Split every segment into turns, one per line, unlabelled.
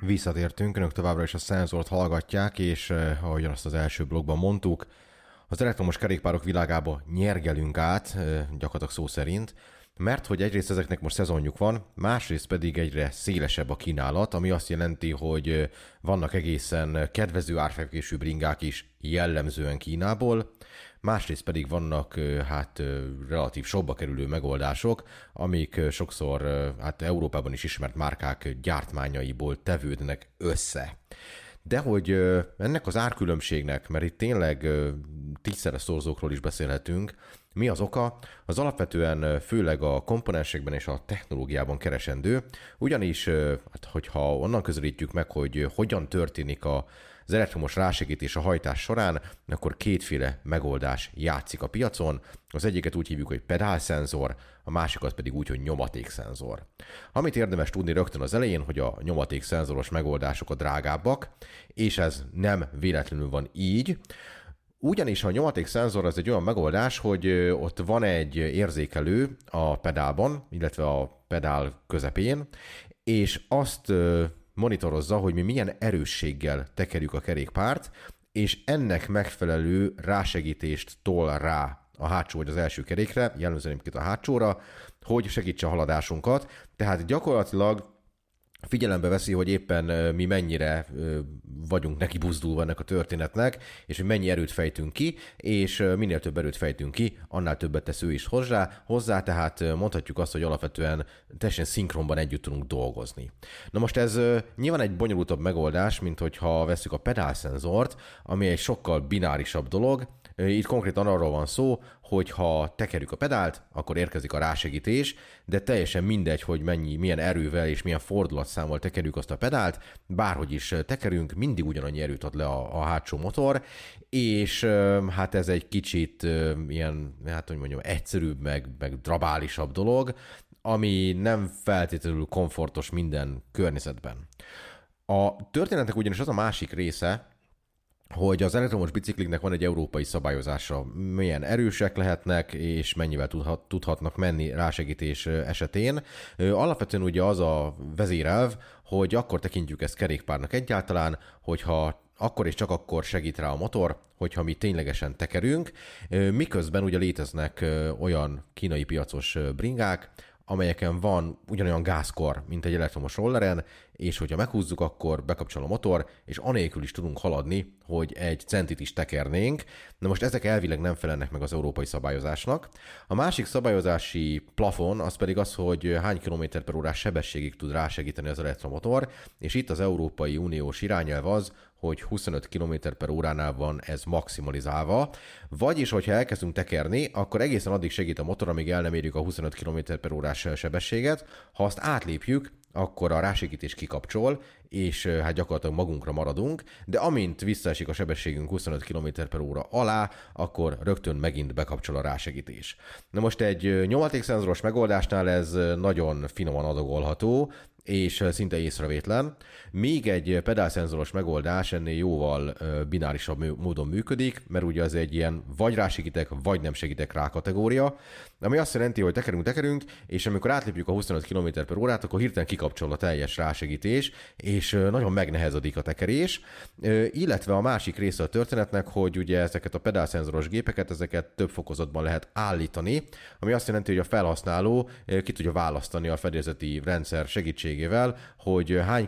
Visszatértünk, önök továbbra is a szenzort hallgatják, és ahogyan azt az első blogban mondtuk, az elektromos kerékpárok világába nyergelünk át, gyakorlatilag szó szerint, mert hogy egyrészt ezeknek most szezonjuk van, másrészt pedig egyre szélesebb a kínálat, ami azt jelenti, hogy vannak egészen kedvező árfekvésű bringák is jellemzően Kínából, másrészt pedig vannak relatív sokba kerülő megoldások, amik sokszor Európában is ismert márkák gyártmányaiból tevődnek össze. De hogy ennek az árkülönbségnek, mert itt tényleg tízszeres szorzókról is beszélhetünk, mi az oka? Az alapvetően főleg a komponensekben és a technológiában keresendő, ugyanis, hogyha onnan közelítjük meg, hogy hogyan történik az elektromos rásegítés a hajtás során, akkor kétféle megoldás játszik a piacon. Az egyiket úgy hívjuk, hogy pedálszenzor, a másikat pedig úgy, hogy nyomatékszenzor. Amit érdemes tudni rögtön az elején, hogy a nyomatékszenzoros megoldások a drágábbak, és ez nem véletlenül van így, ugyanis a nyomatékszenzor az egy olyan megoldás, hogy ott van egy érzékelő a pedálban, illetve a pedál közepén, és azt monitorozza, hogy mi milyen erősséggel tekerjük a kerékpárt, és ennek megfelelő rásegítést tol rá a hátsó vagy az első kerékre, jellemzően a hátsóra, hogy segítse a haladásunkat. Tehát gyakorlatilag figyelembe veszi, hogy éppen mi mennyire vagyunk neki buzdulva ennek a történetnek, és hogy mennyi erőt fejtünk ki, és minél több erőt fejtünk ki, annál többet tesz ő is hozzá, tehát mondhatjuk azt, hogy alapvetően teljesen szinkronban együtt tudunk dolgozni. Na most ez nyilván egy bonyolultabb megoldás, mint hogyha veszük a pedálszenzort, ami egy sokkal binárisabb dolog. Itt konkrétan arról van szó, hogy ha tekerjük a pedált, akkor érkezik a rásegítés, de teljesen mindegy, hogy milyen erővel és milyen fordulatszámmal tekerjük azt a pedált, bárhogy is tekerünk, mindig ugyanannyi erőt ad le a hátsó motor, és hát ez egy kicsit ilyen, egyszerűbb, meg drabálisabb dolog, ami nem feltétlenül komfortos minden környezetben. A történetnek ugyanis az a másik része, hogy az elektromos bicikliknek van egy európai szabályozása, milyen erősek lehetnek, és mennyivel tudhatnak menni rásegítés esetén. Alapvetően ugye az a vezérelv, hogy akkor tekintjük ezt kerékpárnak egyáltalán, hogyha akkor és csak akkor segít rá a motor, hogyha mi ténylegesen tekerünk, miközben ugye léteznek olyan kínai piacos bringák, amelyeken van ugyanolyan gázkor, mint egy elektromos rolleren, és hogyha meghúzzuk, akkor bekapcsol a motor, és anélkül is tudunk haladni, hogy egy centit is tekernénk. Na most ezek elvileg nem felelnek meg az európai szabályozásnak. A másik szabályozási plafon az pedig az, hogy hány km/h sebességig tud rásegíteni az elektromotor, és itt az Európai Uniós irányelv az, hogy 25 km/h-nál van ez maximalizálva, vagyis, hogyha elkezdünk tekerni, akkor egészen addig segít a motor, amíg el nem érjük a 25 km/h sebességet. Ha azt átlépjük, akkor a rásegítés kikapcsol, és hát gyakorlatilag magunkra maradunk, de amint visszaesik a sebességünk 25 km/h alá, akkor rögtön megint bekapcsol a rásegítés. Na most egy nyomatékszenzoros megoldásnál ez nagyon finoman adagolható, és szinte észrevétlen. Még egy pedálszenzoros megoldás ennél jóval binárisabb módon működik, mert ugye az egy ilyen vagy rásegítek, vagy nem segítek rá kategória, ami azt jelenti, hogy tekerünk, és amikor átlépjük a 25 km/h-t, akkor hirtelen kikapcsol a teljes rásegítés, és nagyon megnehezedik a tekerés, illetve a másik része a történetnek, hogy ugye ezeket a pedálszenzoros gépeket, ezeket több fokozatban lehet állítani, ami azt jelenti, hogy a felhasználó ki tudja választani a fedélzeti rendszer segítségével, hogy hány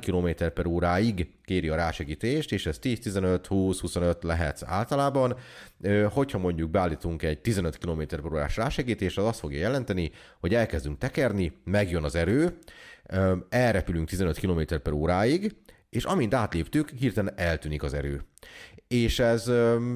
km/h-ig kéri a rásegítést, és ez 10, 15, 20, 25 lehet általában. Hogyha mondjuk beállítunk egy 15 km/h rásegítést, az azt fogja jelenteni, hogy elkezdünk tekerni, megjön az erő, elrepülünk 15 km/h-ig, és amint átléptük, hirtelen eltűnik az erő. És ez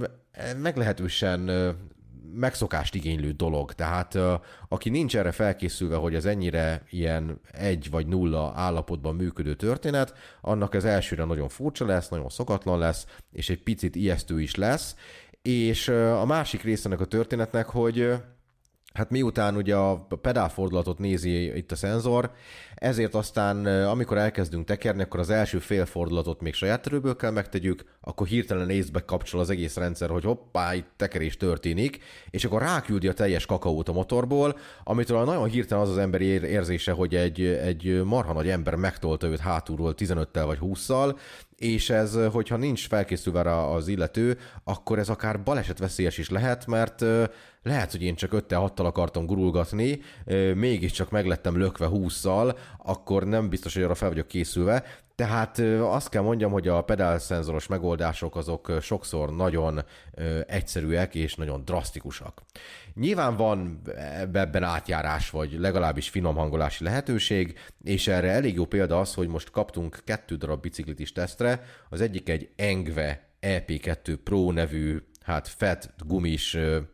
meglehetősen megszokást igénylő dolog. Tehát aki nincs erre felkészülve, hogy ez ennyire ilyen 1 vagy 0 állapotban működő történet, annak ez elsőre nagyon furcsa lesz, nagyon szokatlan lesz, és egy picit ijesztő is lesz. És a másik része ennek a történetnek, hogy Hát miután ugye a pedálfordulatot nézi itt a szenzor, ezért aztán, amikor elkezdünk tekerni, akkor az első fél fordulatot még saját erőből kell megtegyük, akkor hirtelen észbe kapcsol az egész rendszer, hogy hoppá, itt tekerés történik, és akkor ráküldi a teljes kakaót a motorból, amitől nagyon hirtelen az emberi érzése, hogy egy marha nagy ember megtolta őt hátulról 15-tel vagy 20-szal, és ez, hogyha nincs felkészülve rá az illető, akkor ez akár balesetveszélyes is lehet, mert lehet, hogy én csak 5-6-tal akartam gurulgatni, mégiscsak meglettem lökve 20-szal, akkor nem biztos, hogy arra fel vagyok készülve. Tehát azt kell mondjam, hogy a pedálszenzoros megoldások azok sokszor nagyon egyszerűek és nagyon drasztikusak. Nyilván van ebben átjárás, vagy legalábbis finom hangolási lehetőség, és erre elég jó példa az, hogy most kaptunk 2 darab biciklit is tesztre. Az egyik egy Engve EP2 Pro nevű, hát fett gumis,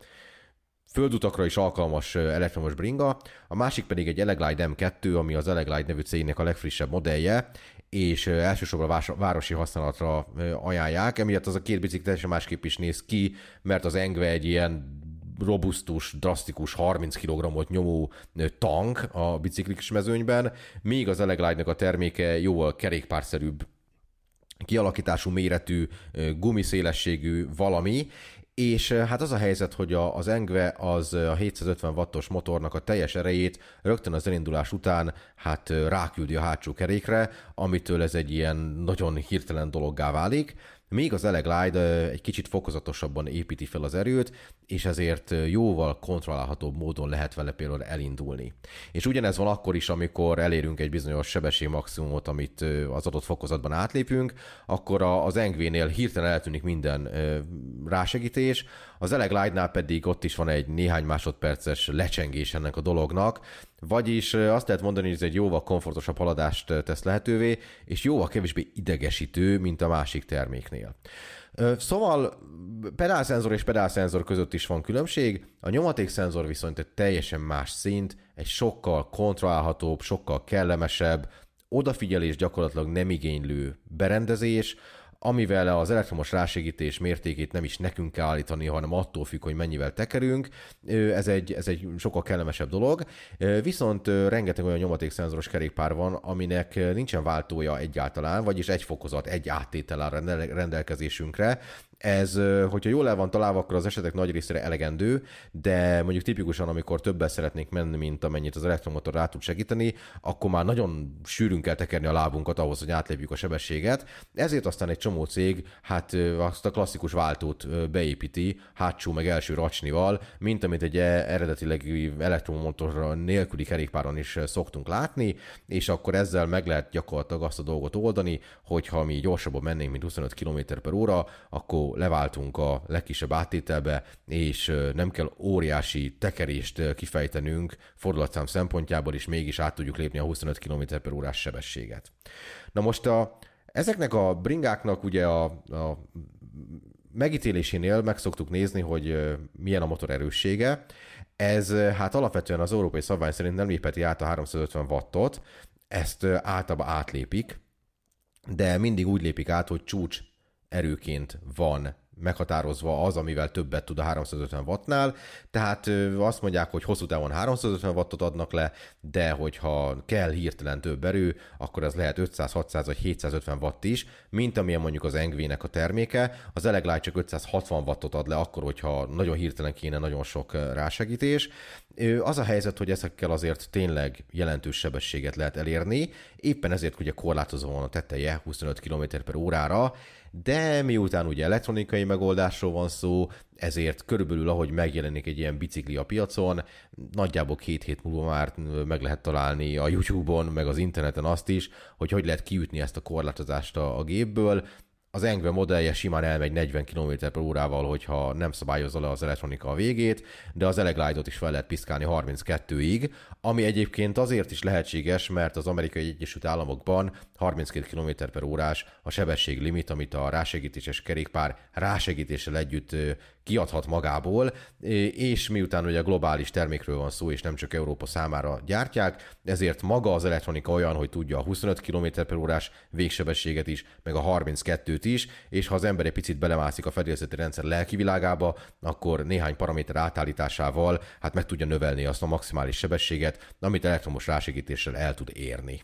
földutakra is alkalmas elektromos bringa, a másik pedig egy Eleglide M2, ami az Eleglide nevű cégnek a legfrissebb modellje, és elsősorban városi használatra ajánlják. Emiatt az a 2 bicikli teljesen másképp is néz ki, mert az Engve egy ilyen robusztus, drasztikus 30 kg-ot nyomó tank a biciklis mezőnyben, míg az Eleglide-nek a terméke jóval kerékpárszerűbb kialakítású, méretű, gumiszélességű valami, és hát az a helyzet, hogy az Engve az a 750 wattos motornak a teljes erejét rögtön az elindulás után hát ráküldi a hátsó kerékre, amitől ez egy ilyen nagyon hirtelen dologgá válik, még az Eleglide egy kicsit fokozatosabban építi fel az erőt, és ezért jóval kontrollálhatóbb módon lehet vele például elindulni. És ugyanez van akkor is, amikor elérünk egy bizonyos sebességmaximumot, amit az adott fokozatban átlépünk, akkor az Engvénél hirtelen eltűnik minden rásegítés, az Eleglide-nál pedig ott is van egy néhány másodperces lecsengés ennek a dolognak, vagyis azt lehet mondani, hogy ez egy jóval komfortosabb haladást tesz lehetővé, és jóval kevésbé idegesítő, mint a másik terméknél. Szóval pedálszenzor és pedálszenzor között is van különbség, a nyomatékszenzor viszont egy teljesen más szint, egy sokkal kontrollálhatóbb, sokkal kellemesebb, odafigyelés gyakorlatilag nem igénylő berendezés, amivel az elektromos rásegítés mértékét nem is nekünk kell állítani, hanem attól függ, hogy mennyivel tekerünk. Ez egy sokkal kellemesebb dolog. Viszont rengeteg olyan nyomatékszenzoros kerékpár van, aminek nincsen váltója egyáltalán, vagyis egy fokozat, egy áttétel áll rendelkezésünkre. Ez, hogyha jól el van találva, akkor az esetek nagy részére elegendő, de mondjuk tipikusan, amikor többel szeretnénk menni, mint amennyit az elektromotor rá tud segíteni, akkor már nagyon sűrűn kell tekerni a lábunkat ahhoz, hogy átlépjük a sebességet. Ezért aztán egy csomó cég hát azt a klasszikus váltót beépíti hátsó meg első racsnival, mint amit egy eredetileg elektromotor nélküli kerékpáron is szoktunk látni, és akkor ezzel meg lehet gyakorlatilag azt a dolgot oldani, hogyha mi gyorsabban mennénk, mint 25 km/h, akkor leváltunk a legkisebb áttételbe, és nem kell óriási tekerést kifejtenünk fordulatszám szempontjából, és mégis át tudjuk lépni a 25 km/h sebességet. Na most ezeknek a bringáknak ugye a megítélésénél meg szoktuk nézni, hogy milyen a motor erőssége. Ez hát alapvetően az európai szabvány szerint nem lépheti át a 350 wattot, ezt általában átlépik, de mindig úgy lépik át, hogy csúcs erőként van meghatározva az, amivel többet tud a 350 wattnál, tehát azt mondják, hogy hosszú távon 350 wattot adnak le, de hogyha kell hirtelen több erő, akkor az lehet 500, 600 vagy 750 watt is, mint amilyen mondjuk az Engvének a terméke. Az Eleglide csak 560 wattot ad le akkor, hogyha nagyon hirtelen kéne nagyon sok rásegítés. Az a helyzet, hogy ezekkel azért tényleg jelentős sebességet lehet elérni, éppen ezért ugye korlátozva van a teteje 25 km/h, de miután ugye elektronikai megoldásról van szó, ezért körülbelül ahogy megjelenik egy ilyen bicikli a piacon, nagyjából 2 hét múlva már meg lehet találni a YouTube-on, meg az interneten azt is, hogy lehet kiütni ezt a korlátozást a gépből. Az Engve modellje simán elmegy 40 km/h, hogyha nem szabályozza le az elektronika a végét, de az Eleglide-ot is fel lehet piszkálni 32-ig, ami egyébként azért is lehetséges, mert az Amerikai Egyesült Államokban 32 km/h a sebességlimit, amit a rásegítéses kerékpár rásegítéssel együtt kiadhat magából, és miután ugye globális termékről van szó, és nem csak Európa számára gyártják, ezért maga az elektronika olyan, hogy tudja a 25 km/h végsebességet is, meg a 32-t időt is, és ha az ember egy picit belemászik a fedélzeti rendszer lelki világába, akkor néhány paraméter átállításával hát meg tudja növelni azt a maximális sebességet, amit elektromos rásegítéssel el tud érni.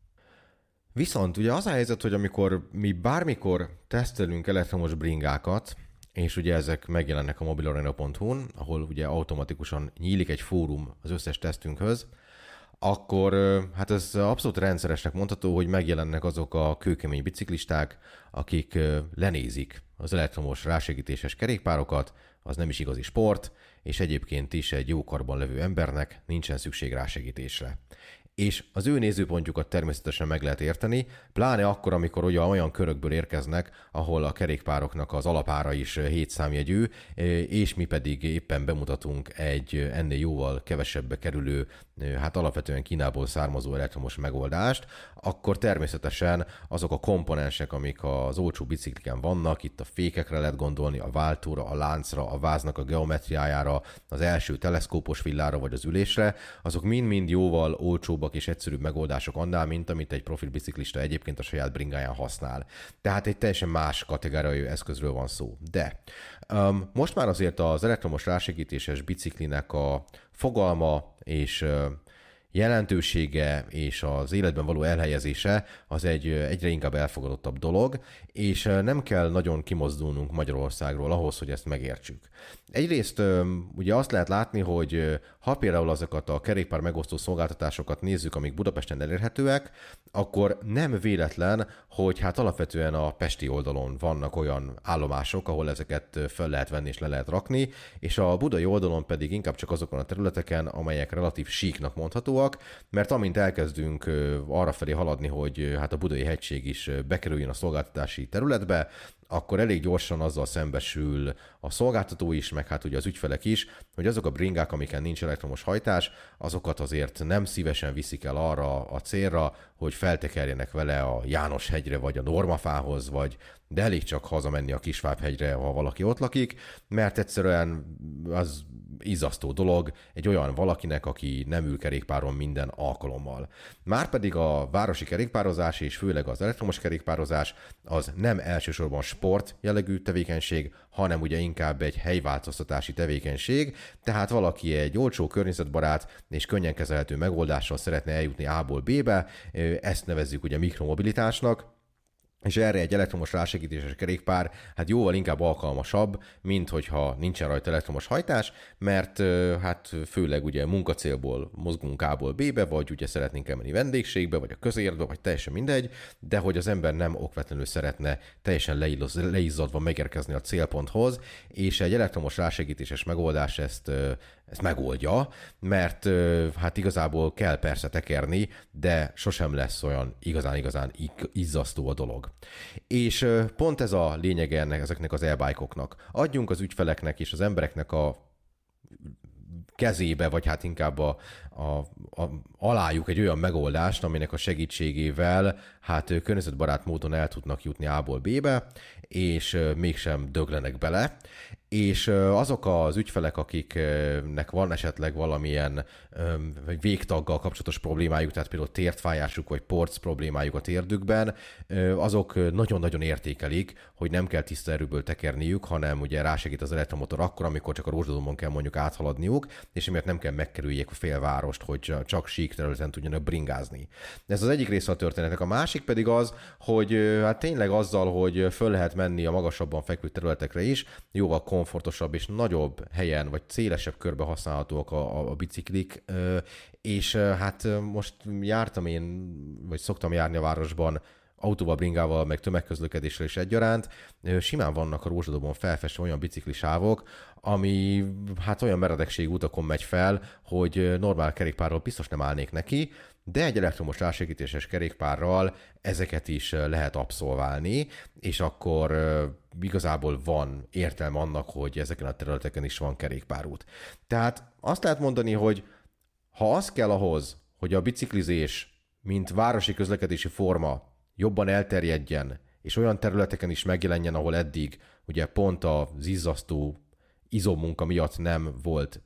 Viszont ugye az a helyzet, hogy amikor mi bármikor tesztelünk elektromos bringákat, és ugye ezek megjelennek a mobilarena.hu-n, ahol ugye automatikusan nyílik egy fórum az összes tesztünkhöz, akkor hát ez abszolút rendszeresnek mondható, hogy megjelennek azok a kőkemény biciklisták, akik lenézik az elektromos rásegítéses kerékpárokat, az nem is igazi sport, és egyébként is egy jó karban levő embernek nincsen szükség rásegítésre. És az ő nézőpontjukat természetesen meg lehet érteni, pláne akkor, amikor ugye olyan körökből érkeznek, ahol a kerékpároknak az alapára is 7 számjegyű, és mi pedig éppen bemutatunk egy ennél jóval kevesebbe kerülő, hát alapvetően Kínából származó elektromos megoldást, akkor természetesen azok a komponensek, amik az olcsó bicikliken vannak, itt a fékekre lehet gondolni, a váltóra, a láncra, a váznak a geometriájára, az első teleszkópos villára vagy az ülésre, azok mind-mind jóval olcsóbb és egyszerűbb megoldások annál, mint amit egy profil biciklista egyébként a saját bringáján használ. Tehát egy teljesen más kategóriai eszközről van szó. De most már azért az elektromos rásegítéses biciklinek a fogalma és jelentősége és az életben való elhelyezése az egy egyre inkább elfogadottabb dolog, és nem kell nagyon kimozdulnunk Magyarországról ahhoz, hogy ezt megértsük. Egyrészt ugye azt lehet látni, hogy ha például azokat a kerékpár megosztó szolgáltatásokat nézzük, amik Budapesten elérhetőek, akkor nem véletlen, hogy hát alapvetően a pesti oldalon vannak olyan állomások, ahol ezeket fel lehet venni és le lehet rakni, és a budai oldalon pedig inkább csak azokon a területeken, amelyek relatív síknak mondhatóak, mert amint elkezdünk arrafelé haladni, hogy hát a Budai hegység is bekerüljön a szolgáltatási területbe, akkor elég gyorsan azzal szembesül a szolgáltató is, meg hát ugye az ügyfelek is, hogy azok a bringák, amiken nincs elektromos hajtás, azokat azért nem szívesen viszik el arra a célra, hogy feltekerjenek vele a János-hegyre, vagy a Normafához, de elég csak hazamenni a Kisváb-hegyre, ha valaki ott lakik, mert egyszerűen az izzasztó dolog egy olyan valakinek, aki nem ül kerékpáron minden alkalommal. Márpedig a városi kerékpározás és főleg az elektromos kerékpározás az nem elsősorban sport jellegű tevékenység, hanem ugye inkább egy helyváltoztatási tevékenység, tehát valaki egy olcsó, környezetbarát és könnyen kezelhető megoldással szeretne eljutni A-ból B-be, ezt nevezzük ugye mikromobilitásnak, és erre egy elektromos rásegítéses kerékpár hát jóval inkább alkalmasabb, mint hogyha nincsen rajta elektromos hajtás, mert hát főleg ugye munkacélból mozgunk A-ból B-be, vagy ugye szeretnénk elmenni vendégségbe, vagy a közértbe, vagy teljesen mindegy, de hogy az ember nem okvetlenül szeretne teljesen leizzadva megérkezni a célponthoz, és egy elektromos rásegítéses megoldás ezt megoldja, mert hát igazából kell persze tekerni, de sosem lesz olyan igazán izzasztó a dolog. És pont ez a lényege ezeknek az e-bike-oknak. Adjunk az ügyfeleknek és az embereknek a kezébe, vagy hát inkább alájuk egy olyan megoldást, aminek a segítségével hát környezetbarát módon el tudnak jutni A-ból B-be, és mégsem döglenek bele. És azok az ügyfelek, akiknek van esetleg valamilyen végtaggal kapcsolatos problémájuk, tehát például tértfájásuk vagy porc problémájuk a térdükben, azok nagyon-nagyon értékelik, hogy nem kell tiszta erőből tekerniük, hanem ugye rásegít az elektromotor akkor, amikor csak a Rózsadombon kell mondjuk áthaladniuk, és emiatt nem kell megkerüljék a félvárost, hogy csak sík területen tudjanak bringázni. Ez az egyik része a történetnek. A másik pedig az, hogy hát tényleg azzal, hogy föl lehet menni a magasabban fekvő területekre is, jóval komfortosabb és nagyobb helyen, vagy szélesebb körbe használhatóak a biciklik, és hát most jártam én, vagy szoktam járni a városban autóval, bringával, meg tömegközlekedéssel is egyaránt, simán vannak a Rózsadombon felfestve olyan biciklisávok, ami hát olyan meredekségű utakon megy fel, hogy normál kerékpárral biztos nem állnék neki, de egy elektromos rásegítéses kerékpárral ezeket is lehet abszolválni, és akkor igazából van értelme annak, hogy ezeken a területeken is van kerékpárút. Tehát azt lehet mondani, hogy ha az kell ahhoz, hogy a biciklizés, mint városi közlekedési forma jobban elterjedjen, és olyan területeken is megjelenjen, ahol eddig ugye pont az izzasztó izommunka miatt nem volt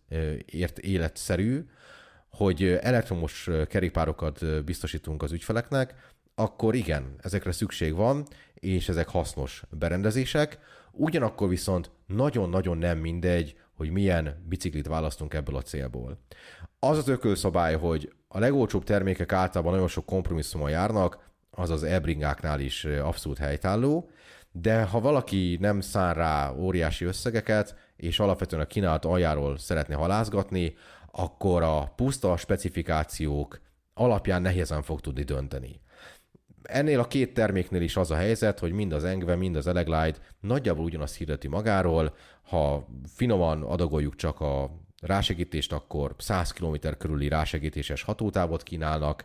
életszerű, hogy elektromos kerékpárokat biztosítunk az ügyfeleknek, akkor igen, ezekre szükség van, és ezek hasznos berendezések. Ugyanakkor viszont nagyon-nagyon nem mindegy, hogy milyen biciklit választunk ebből a célból. Az az ökölszabály, hogy a legolcsóbb termékek általában nagyon sok kompromisszumon járnak, az az e-bringáknál is abszolút helytálló, de ha valaki nem szán rá óriási összegeket, és alapvetően a kínálat aljáról szeretne halázgatni, akkor a puszta specifikációk alapján nehézen fog tudni dönteni. Ennél a két terméknél is az a helyzet, hogy mind az Engve, mind az Eleglide nagyjából ugyanazt hirdeti magáról. Ha finoman adagoljuk csak a rásegítést, akkor 100 km körüli rásegítéses hatótávot kínálnak,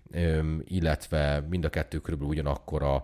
illetve mind a kettő körülbelül ugyanakkora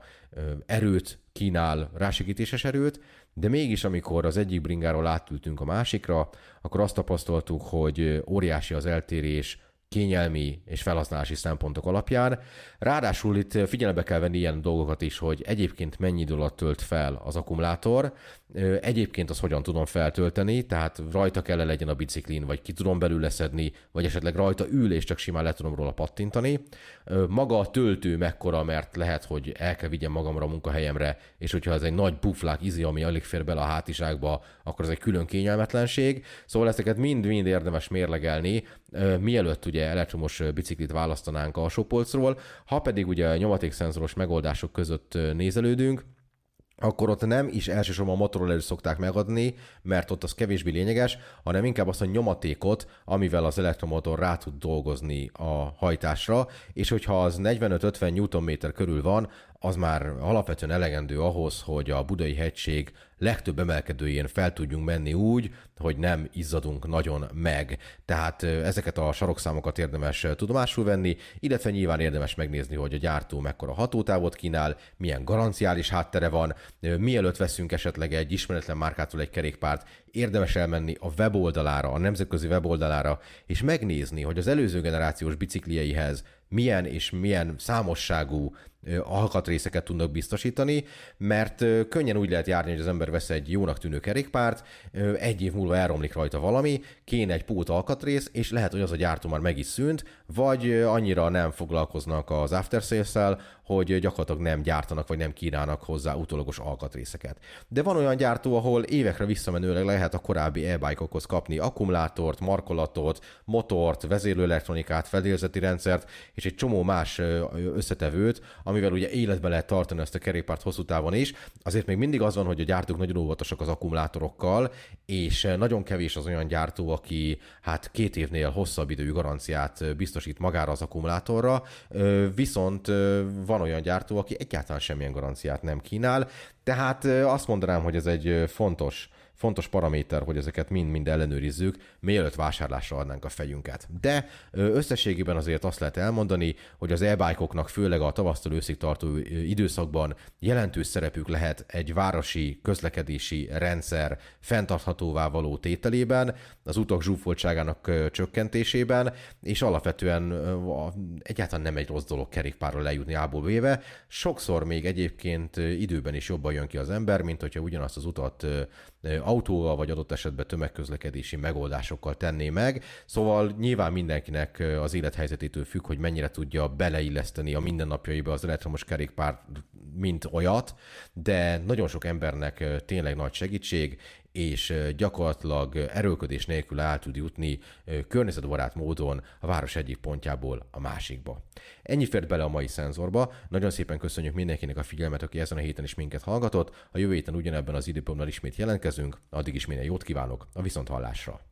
erőt kínál, rásegítéses erőt, de mégis amikor az egyik bringáról átültünk a másikra, akkor azt tapasztaltuk, hogy óriási az eltérés kényelmi és felhasználási szempontok alapján. Ráadásul itt figyelembe kell venni ilyen dolgokat is, hogy egyébként mennyi idő alatt tölt fel az akkumulátor, egyébként azt hogyan tudom feltölteni, tehát rajta kell legyen a biciklin, vagy ki tudom belül leszedni, vagy esetleg rajta ül, és csak simán le tudom róla pattintani. Maga a töltő mekkora, mert lehet, hogy el kell vigyem magamra a munkahelyemre, és hogyha ez egy nagy puflák izi, ami alig fér bele a hátizsákba, akkor ez egy külön kényelmetlenség. Szóval ezeket mind-mind érdemes mérlegelni, mielőtt ugye elektromos biciklit választanánk alsópolcról. Ha pedig ugye nyomatékszenzoros megoldások között nézelődünk, akkor ott nem is elsősorban a motorról szokták megadni, mert ott az kevésbé lényeges, hanem inkább azt a nyomatékot, amivel az elektromotor rá tud dolgozni a hajtásra, és hogyha az 45-50 Nm körül van, az már alapvetően elegendő ahhoz, hogy a Budai hegység legtöbb emelkedőjén fel tudjunk menni úgy, hogy nem izzadunk nagyon meg. Tehát ezeket a sarokszámokat érdemes tudomásul venni, illetve nyilván érdemes megnézni, hogy a gyártó mekkora hatótávot kínál, milyen garanciális háttere van, mielőtt veszünk esetleg egy ismeretlen márkától egy kerékpárt, érdemes elmenni a weboldalára, a nemzetközi weboldalára, és megnézni, hogy az előző generációs biciklieihez milyen és milyen számosságú alkatrészeket tudnak biztosítani, mert könnyen úgy lehet járni, hogy az ember vesz egy jónak tűnő kerékpárt, egy év múlva elromlik rajta valami, kéne egy pót alkatrész, és lehet, hogy az a gyártó már meg is szűnt, vagy annyira nem foglalkoznak az after sales-szel, hogy gyakorlatilag nem gyártanak, vagy nem kínálnak hozzá utólagos alkatrészeket. De van olyan gyártó, ahol évekre visszamenőleg lehet a korábbi e-bike-okhoz kapni akkumulátort, markolatot, motort, vezérlőelektronikát, fedélzeti rendszert, és egy csomó más összetevőt, amivel ugye életben lehet tartani ezt a kerékpárt hosszú távon is. Azért még mindig az van, hogy a gyártók nagyon óvatosak az akkumulátorokkal, és nagyon kevés az olyan gyártó, aki 2 évnél hosszabb idejű garanciát biztosít magára az akkumulátorra, viszont van olyan gyártó, aki egyáltalán semmilyen garanciát nem kínál, tehát azt mondanám, hogy ez egy fontos paraméter, hogy ezeket mind-mind ellenőrizzük, mielőtt vásárlásra adnánk a fejünket. De összességében azért azt lehet elmondani, hogy az e-bike-oknak főleg a tavasztól őszig tartó időszakban jelentős szerepük lehet egy városi közlekedési rendszer fenntarthatóvá való tételében, az utak zsúfoltságának csökkentésében, és alapvetően egyáltalán nem egy rossz dolog kerékpárral lejutni A-ból B-be. Sokszor még egyébként időben is jobban jön ki az ember, mint hogyha ugyanazt az utat autóval, vagy adott esetben tömegközlekedési megoldásokkal tenné meg. Szóval nyilván mindenkinek az élethelyzetétől függ, hogy mennyire tudja beleilleszteni a mindennapjaiba az elektromos kerékpár, mint olyat, de nagyon sok embernek tényleg nagy segítség, és gyakorlatilag erőlködés nélkül el tud jutni környezetbarát módon a város egyik pontjából a másikba. Ennyi fért bele a mai szenzorba. Nagyon szépen köszönjük mindenkinek a figyelmet, aki ezen a héten is minket hallgatott. A jövő héten ugyanebben az időpontban ismét jelentkezünk. Addig is minél jót kívánok, a viszonthallásra!